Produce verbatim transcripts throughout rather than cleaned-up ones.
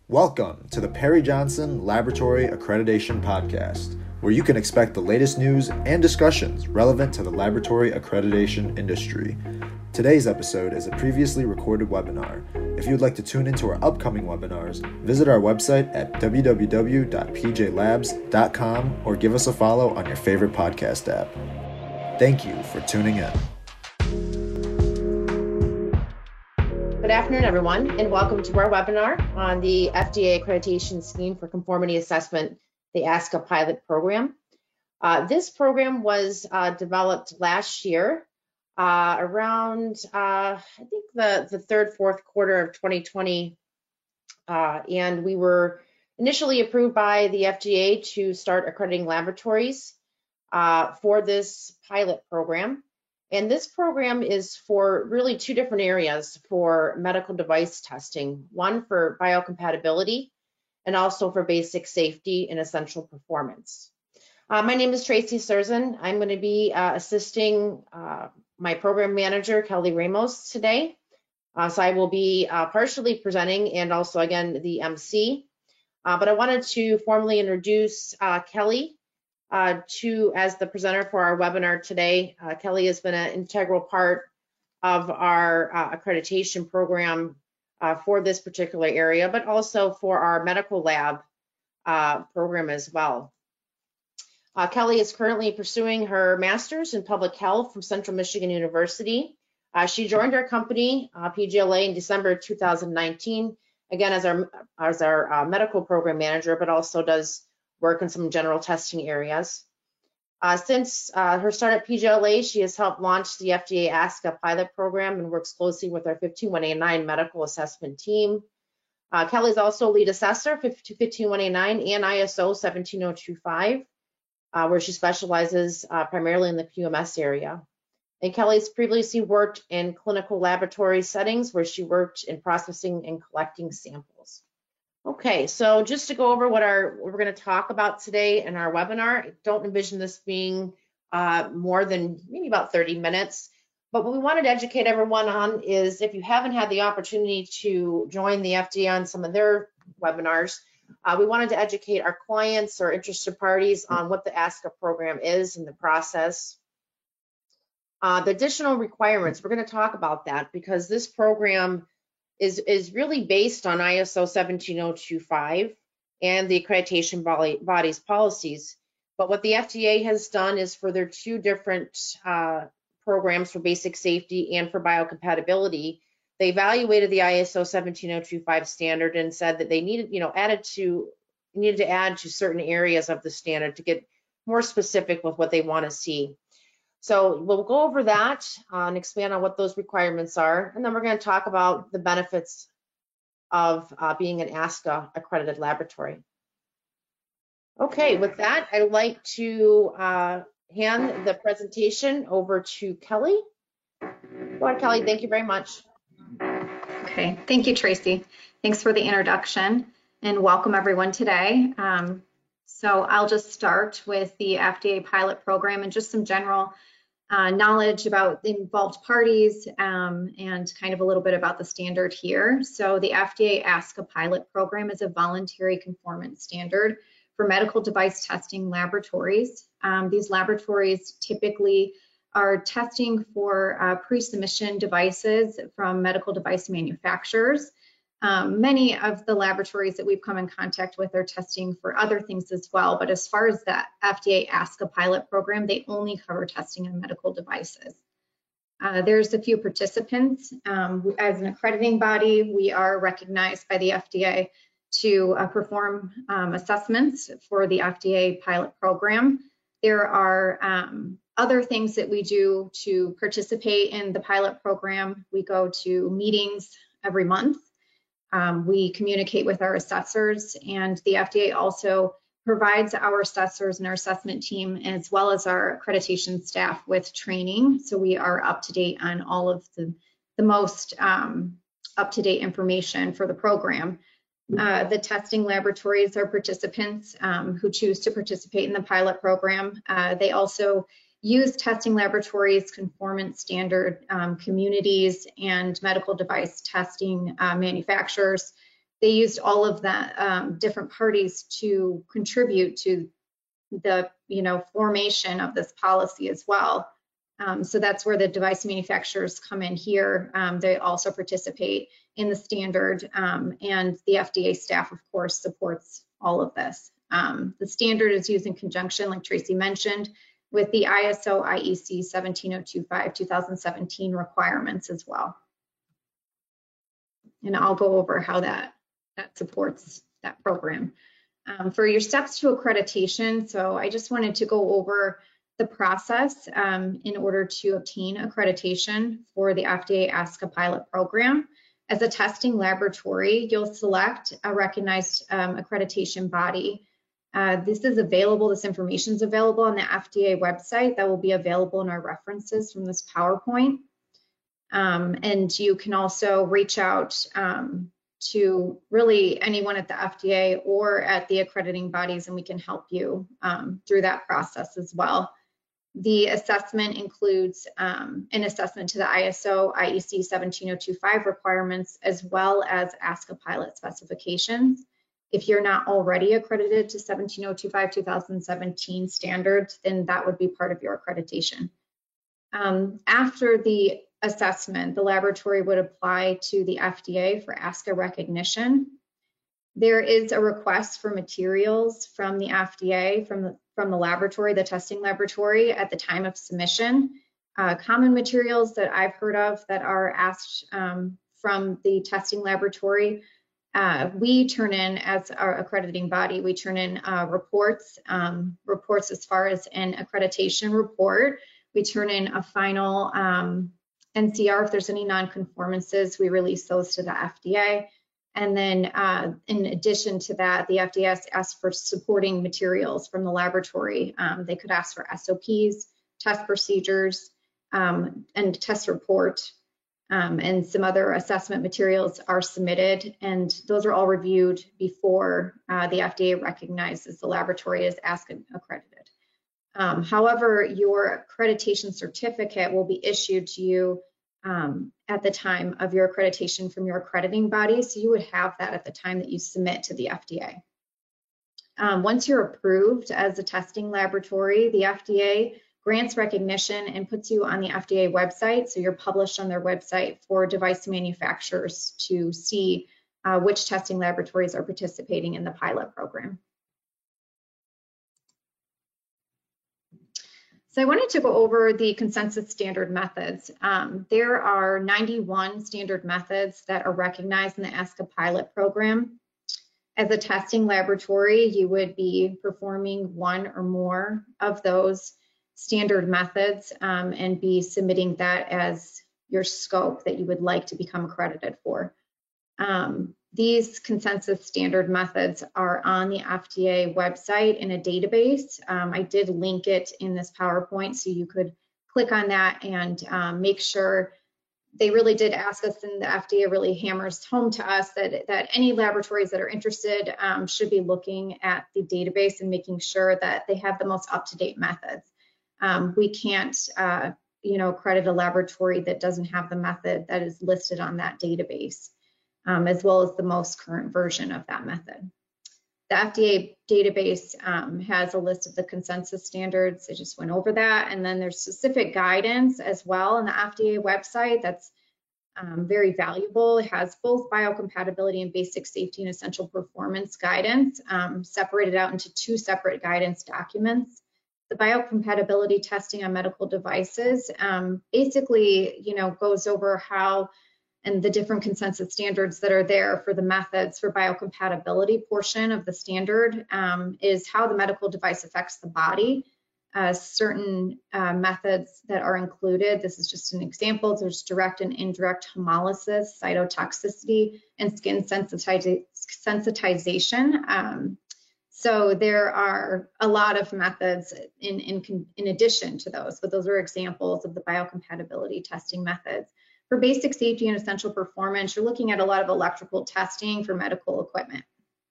Welcome to the Perry Johnson Laboratory Accreditation Podcast, where you can expect the latest news and discussions relevant to the laboratory accreditation industry. Today's episode is a previously recorded webinar. If you'd like to tune into our upcoming webinars, visit our website at w w w dot p j labs dot com or give us a follow on your favorite podcast app. Thank you for tuning in. Good afternoon, everyone, and welcome to our webinar on the F D A Accreditation Scheme for Conformity Assessment, the ASCA pilot program. Uh, this program was uh, developed last year uh, around, uh, I think, the, the third, fourth quarter of twenty twenty, uh, and we were initially approved by the F D A to start accrediting laboratories uh, for this pilot program. And this program is for really two different areas for medical device testing, one for biocompatibility and also for basic safety and essential performance. Uh, my name is Tracy Surzan. I'm going to be uh, assisting uh, my program manager, Kelly Ramos, today. Uh, so I will be uh, partially presenting and also, again, the M C. Uh, but I wanted to formally introduce uh, Kelly Uh, to as the presenter for our webinar today. uh, Kelly has been an integral part of our uh, accreditation program uh, for this particular area, but also for our medical lab uh, program as well. Uh, Kelly is currently pursuing her master's in public health from Central Michigan University. Uh, she joined our company, uh, P G L A, in December two thousand nineteen, again as our, as our uh, medical program manager, but also does work in some general testing areas. Uh, since uh, her start at P G L A, she has helped launch the F D A ASCA pilot program and works closely with our fifteen one eighty-nine medical assessment team. Uh, Kelly is also lead assessor for fifteen one eighty-nine and I S O seventeen oh twenty-five, uh, where she specializes uh, primarily in the Q M S area. And Kelly's previously worked in clinical laboratory settings where she worked in processing and collecting samples. Okay, so just to go over what our what we're going to talk about today in our webinar, I don't envision this being uh, more than maybe about thirty minutes. But what we wanted to educate everyone on is if you haven't had the opportunity to join the F D A on some of their webinars, uh, we wanted to educate our clients or interested parties on what the ASCA program is and the process. Uh, the additional requirements, we're going to talk about that because this program is, is really based on I S O seventeen oh twenty-five and the accreditation body, body's policies. But what the F D A has done is for their two different uh, programs for basic safety and for biocompatibility, they evaluated the I S O seventeen oh twenty-five standard and said that they needed, you know, added to, needed to add to certain areas of the standard to get more specific with what they want to see. So we'll go over that uh, and expand on what those requirements are, and then we're going to talk about the benefits of uh, being an ASCA accredited laboratory. Okay, with that, I'd like to uh, hand the presentation over to Kelly. Go ahead, Kelly. Thank you very much. Okay, thank you, Tracy. Thanks for the introduction and welcome everyone today. Um, so I'll just start with the F D A pilot program and just some general Uh, knowledge about the involved parties um, and kind of a little bit about the standard here. So the F D A ASCA pilot program is a voluntary conformance standard for medical device testing laboratories. Um, these laboratories typically are testing for uh, pre-submission devices from medical device manufacturers. Um, many of the laboratories that we've come in contact with are testing for other things as well, but as far as the F D A ASCA pilot program, they only cover testing on medical devices. Uh, there's a few participants. Um, as an accrediting body, we are recognized by the F D A to uh, perform um, assessments for the F D A pilot program. There are um, other things that we do to participate in the pilot program. We go to meetings every month. Um, we communicate with our assessors, and the F D A also provides our assessors and our assessment team, as well as our accreditation staff, with training. So we are up to date on all of the, the most um, up-to-date information for the program. Uh, the testing laboratories are participants um, who choose to participate in the pilot program. Uh, they also use testing laboratories, conformance standard um, communities, and medical device testing uh, manufacturers they used all of that um, different parties to contribute to the, you know, formation of this policy as well. Um, so that's where the device manufacturers come in here. Um, they also participate in the standard, um, and the F D A staff, of course, supports all of this. Um, the standard is used in conjunction, like Tracy mentioned, with the I S O I E C seventeen oh two five two thousand seventeen requirements as well. And I'll go over how that, that supports that program. Um, for your steps to accreditation, so I just wanted to go over the process um, in order to obtain accreditation for the F D A ASCA pilot program. As a testing laboratory, you'll select a recognized um, accreditation body. Uh, this is available, this information is available on the F D A website. That will be available in our references from this PowerPoint. Um, and you can also reach out um, to really anyone at the F D A or at the accrediting bodies, and we can help you um, through that process as well. The assessment includes um, an assessment to the I S O I E C seventeen oh two five requirements, as well as ASCA pilot specifications. If you're not already accredited to seventeen oh two five two thousand seventeen standards, then that would be part of your accreditation. Um, after the assessment, the laboratory would apply to the F D A for ASCA recognition. There is a request for materials from the F D A, from the, from the laboratory, the testing laboratory, at the time of submission. Uh, common materials that I've heard of that are asked um, from the testing laboratory, uh, we turn in, as our accrediting body, we turn in uh, reports, um, reports as far as an accreditation report. We turn in a final um, N C R. If there's any non-conformances, we release those to the F D A. And then uh, in addition to that, the F D A asks for supporting materials from the laboratory. Um, they could ask for S O Ps, test procedures, um, and test report, um, and some other assessment materials are submitted, and those are all reviewed before uh, the F D A recognizes the laboratory as ASCA accredited. Um, however, your accreditation certificate will be issued to you um, at the time of your accreditation from your accrediting body, so you would have that at the time that you submit to the F D A. Um, once you're approved as a testing laboratory, the F D A grants recognition and puts you on the F D A website, so you're published on their website for device manufacturers to see uh, which testing laboratories are participating in the pilot program. So I wanted to go over the consensus standard methods. Um, there are ninety-one standard methods that are recognized in the ASCA pilot program. As a testing laboratory, you would be performing one or more of those standard methods um, and be submitting that as your scope that you would like to become accredited for. Um, These consensus standard methods are on the F D A website in a database. Um, I did link it in this PowerPoint, so you could click on that and um, make sure. They really did ask us, and the F D A really hammers home to us that, that any laboratories that are interested um, should be looking at the database and making sure that they have the most up-to-date methods. Um, we can't, uh, you know, credit a laboratory that doesn't have the method that is listed on that database. Um, as well as the most current version of that method. The F D A database um, has a list of the consensus standards. I just went over that. And then there's specific guidance as well on the F D A website that's um, very valuable. It has both biocompatibility and basic safety and essential performance guidance um, separated out into two separate guidance documents. The biocompatibility testing on medical devices um, basically, you know, goes over how and the different consensus standards that are there for the methods for biocompatibility portion of the standard um, is how the medical device affects the body. Uh, certain uh, methods that are included, this is just an example, there's direct and indirect hemolysis, cytotoxicity, and skin sensitiz sensitization. Um, so there are a lot of methods in, in, in addition to those, but those are examples of the biocompatibility testing methods. For basic safety and essential performance, you're looking at a lot of electrical testing for medical equipment.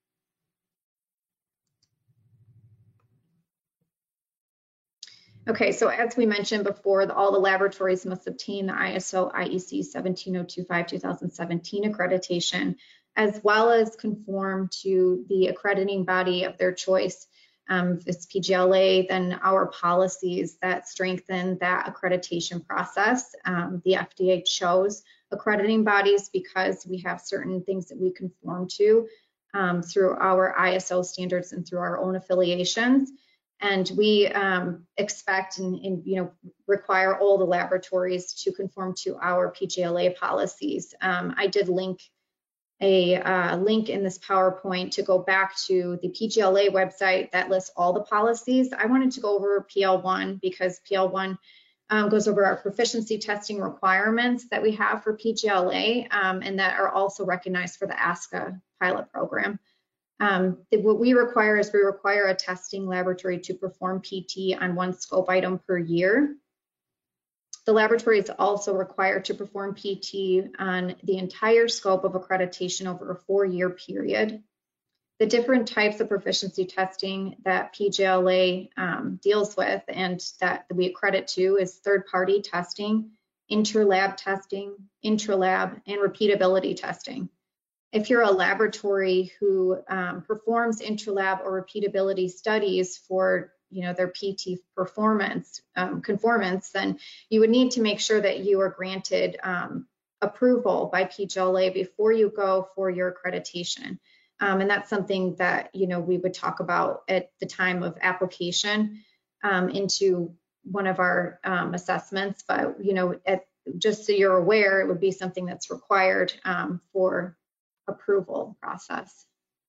Okay, so as we mentioned before, the, all the laboratories must obtain the I S O I E C seventeen oh two five two thousand seventeen accreditation as well as conform to the accrediting body of their choice. Um, if it's P G L A, then our policies that strengthen that accreditation process. Um, the F D A chose accrediting bodies because we have certain things that we conform to um, through our I S O standards and through our own affiliations. And we um, expect and, and you know require all the laboratories to conform to our P G L A policies. Um, I did link a uh, link in this PowerPoint to go back to the P G L A website that lists all the policies. I wanted to go over P L one because P L one um, goes over our proficiency testing requirements that we have for P G L A um, and that are also recognized for the ASCA pilot program. Um, what we require is we require a testing laboratory to perform P T on one scope item per year. The laboratory is also required to perform P T on the entire scope of accreditation over a four-year period. The different types of proficiency testing that P G L A um, deals with and that we accredit to is third-party testing, interlab testing, intralab, and repeatability testing. If you're a laboratory who um, performs intralab or repeatability studies for you know, their P T performance um, conformance, then you would need to make sure that you are granted um, approval by P G L A before you go for your accreditation. Um, and that's something that, you know, we would talk about at the time of application um, into one of our um, assessments. But, you know, at, just so you're aware, it would be something that's required um, for approval process.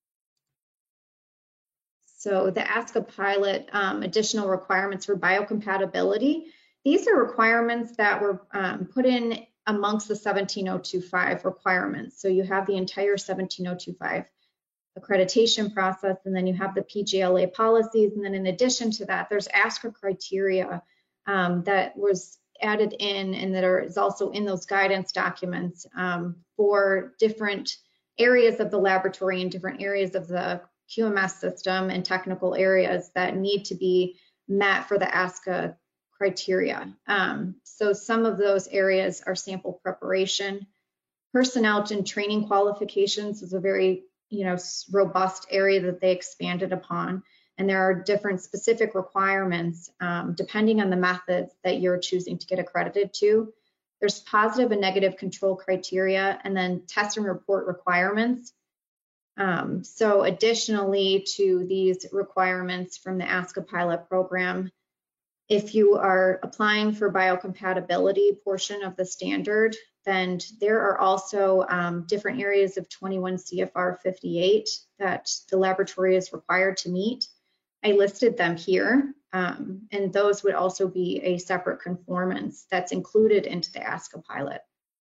So the ASCA pilot um, additional requirements for biocompatibility, these are requirements that were um, put in amongst the seventeen oh two five requirements. So you have the entire seventeen oh two five accreditation process, and then you have the P G L A policies, and then in addition to that, there's ASCA criteria um, that was added in and that are, is also in those guidance documents um, for different areas of the laboratory and different areas of the Q M S system and technical areas that need to be met for the ASCA criteria. Um, so some of those areas are sample preparation. Personnel and training qualifications is a very you know, robust area that they expanded upon. And there are different specific requirements um, depending on the methods that you're choosing to get accredited to. There's positive and negative control criteria, and then test and report requirements. Um, so additionally to these requirements from the ASCA pilot program, if you are applying for biocompatibility portion of the standard, then there are also um, different areas of twenty-one C F R fifty-eight that the laboratory is required to meet. I listed them here, um, and those would also be a separate conformance that's included into the ASCA pilot.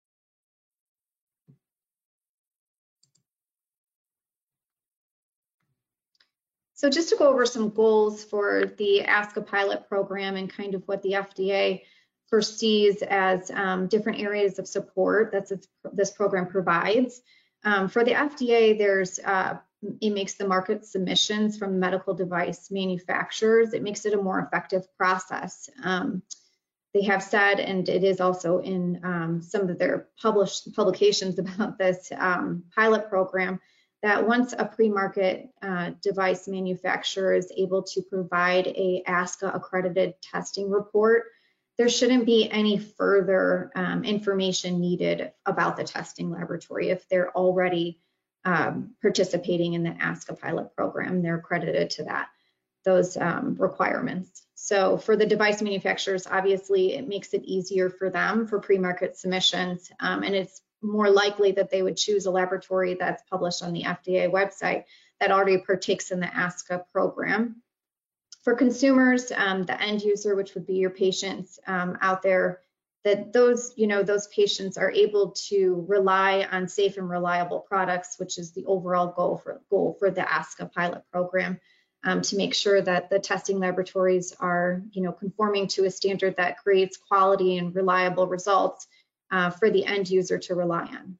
So just to go over some goals for the ASCA pilot program and kind of what the F D A foresees as um, different areas of support that this program provides. Um, for the F D A, there's uh, it makes the market submissions from medical device manufacturers. It makes it a more effective process. Um, they have said, and it is also in um, some of their published publications about this um, pilot program, that once a pre-market uh, device manufacturer is able to provide a ASCA accredited testing report, there shouldn't be any further um, information needed about the testing laboratory if they're already um, participating in the ASCA pilot program. They're accredited to that, those um, requirements. So for the device manufacturers, obviously it makes it easier for them for pre-market submissions, um, and it's more likely that they would choose a laboratory that's published on the F D A website that already partakes in the ASCA program. For consumers, um, the end user, which would be your patients um, out there, that those, you know, those patients are able to rely on safe and reliable products, which is the overall goal for goal for the ASCA pilot program, um, to make sure that the testing laboratories are, you know, conforming to a standard that creates quality and reliable results Uh, for the end user to rely on.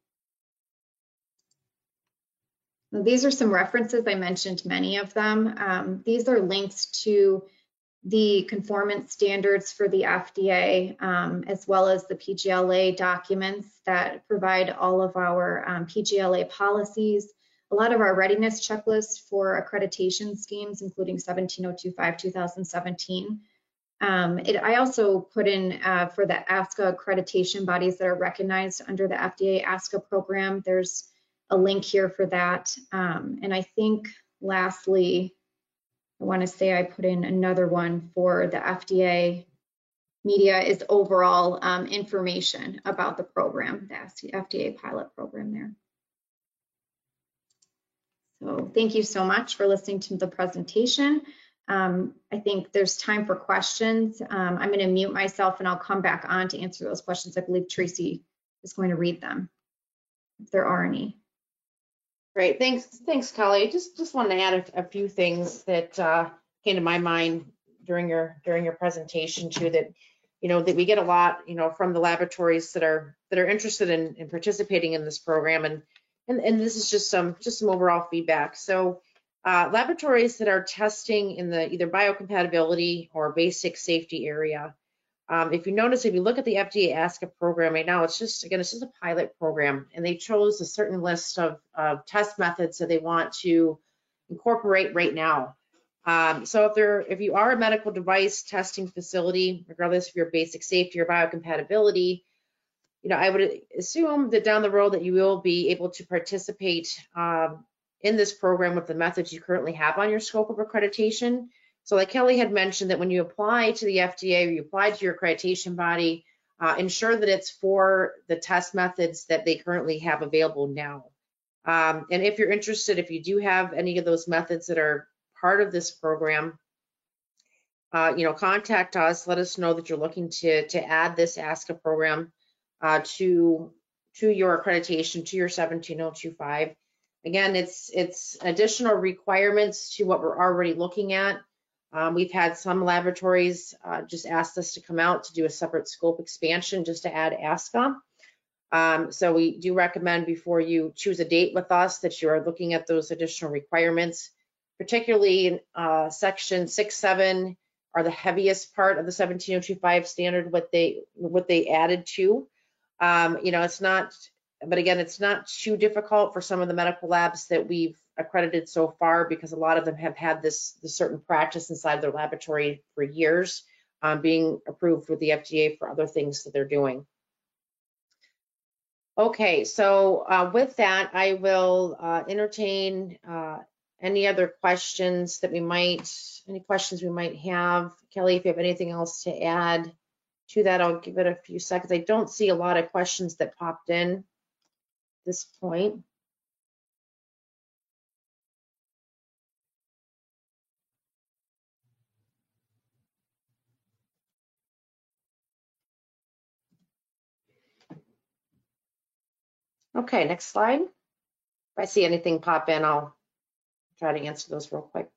Now, these are some references. I mentioned many of them. Um, these are links to the conformance standards for the F D A, um, as well as the P G L A documents that provide all of our um, P G L A policies, a lot of our readiness checklists for accreditation schemes, including seventeen oh two five two thousand seventeen. Um, it, I also put in uh, for the ASCA accreditation bodies that are recognized under the F D A ASCA program. There's a link here for that. Um, and I think lastly, I want to say I put in another one for the F D A media is overall um, information about the program, the F D A pilot program there. So thank you so much for listening to the presentation. Um, I think there's time for questions. Um, I'm going to mute myself and I'll come back on to answer those questions. I believe Tracy is going to read them, if there are any. Great, thanks, thanks, Kelly. Just just wanted to add a, a few things that uh, came to my mind during your during your presentation too. That you know that we get a lot, you know, from the laboratories that are that are interested in, in participating in this program, and and and this is just some just some overall feedback. So. Uh, laboratories that are testing in the either biocompatibility or basic safety area. Um, if you notice, if you look at the F D A ASCA program right now, it's just, again, it's just a pilot program, and they chose a certain list of, of test methods that they want to incorporate right now. Um, so if there, if you are a medical device testing facility, regardless of your basic safety or biocompatibility, you know, I would assume that down the road that you will be able to participate um, in this program with the methods you currently have on your scope of accreditation. So like Kelly had mentioned, that when you apply to the F D A or you apply to your accreditation body, uh, ensure that it's for the test methods that they currently have available now. Um, and if you're interested, if you do have any of those methods that are part of this program, uh, you know, contact us, let us know that you're looking to, to add this ASCA program uh, to, to your accreditation, to your seventeen oh two five. Again, it's it's additional requirements to what we're already looking at. Um, we've had some laboratories uh, just asked us to come out to do a separate scope expansion just to add ASCA. Um, so we do recommend before you choose a date with us that you are looking at those additional requirements, particularly in uh, section six seven are the heaviest part of the seventeen oh two five standard, what they what they added to. Um, you know, it's not. But again, it's not too difficult for some of the medical labs that we've accredited so far, because a lot of them have had this, this certain practice inside their laboratory for years, um, being approved with the F D A for other things that they're doing. Okay, so uh, with that, I will uh, entertain uh, any other questions that we might, any questions we might have. Kelly, if you have anything else to add to that, I'll give it a few seconds. I don't see a lot of questions that popped in this point. Okay, next slide. If I see anything pop in, I'll try to answer those real quick.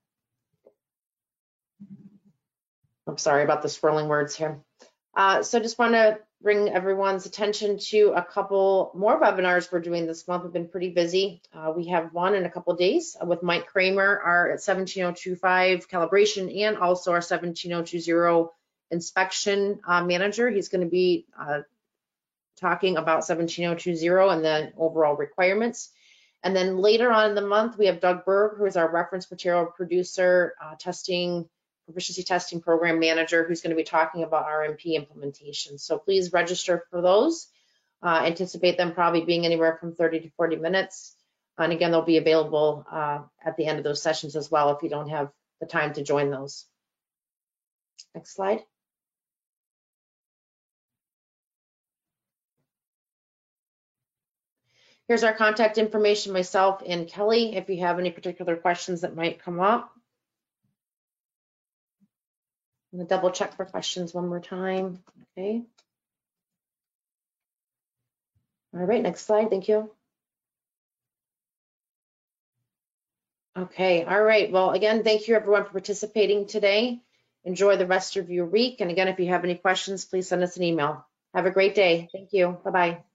I'm sorry about the swirling words here. Uh, so just want to bring everyone's attention to a couple more webinars we're doing this month. We've been pretty busy. Uh, we have one in a couple of days with Mike Kramer, our seventeen oh two five calibration, and also our seventeen oh two zero inspection uh, manager. He's going to be uh, talking about seventeen oh two zero and the overall requirements. And then later on in the month, we have Doug Berg, who is our reference material producer, uh, testing, proficiency testing program manager, who's going to be talking about R M P implementation. So please register for those. Uh, anticipate them probably being anywhere from thirty to forty minutes. And again, they'll be available uh, at the end of those sessions as well if you don't have the time to join those. Next slide. Here's our contact information, myself and Kelly, if you have any particular questions that might come up. I'm gonna double check for questions one more time. Okay. All right, next slide, thank you. Okay, all right, well, again, thank you everyone for participating today. Enjoy the rest of your week. And again, if you have any questions, please send us an email. Have a great day. Thank you, bye-bye.